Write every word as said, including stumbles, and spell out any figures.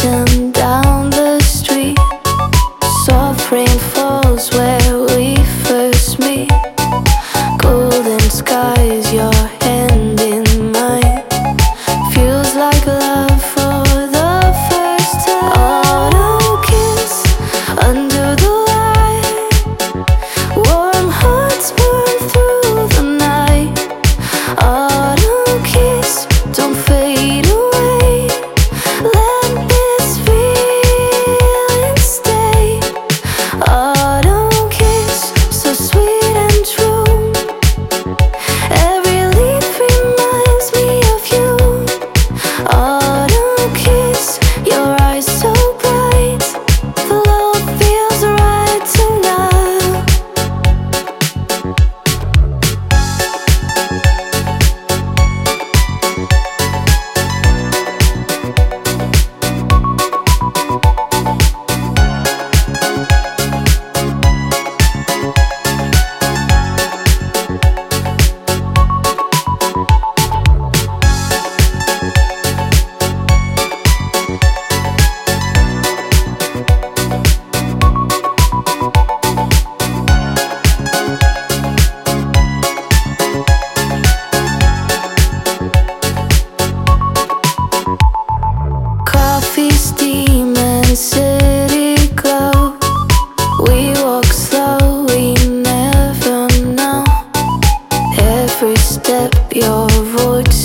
dancing down the street. Soft rain falls where we first meet. Golden skies, your hand in mine. Feels like love for the first time. Autumn kiss under the light. Warm hearts burn through the night. Autumn kiss, don't fade away. Let this feeling stay. Autumn kiss, so sweet and true. Every leaf reminds me of you. Autumn kiss, your eyes so bright. The love feels right tonight. Coffee steam and city glow. We walk slow, we never know. Every step your voice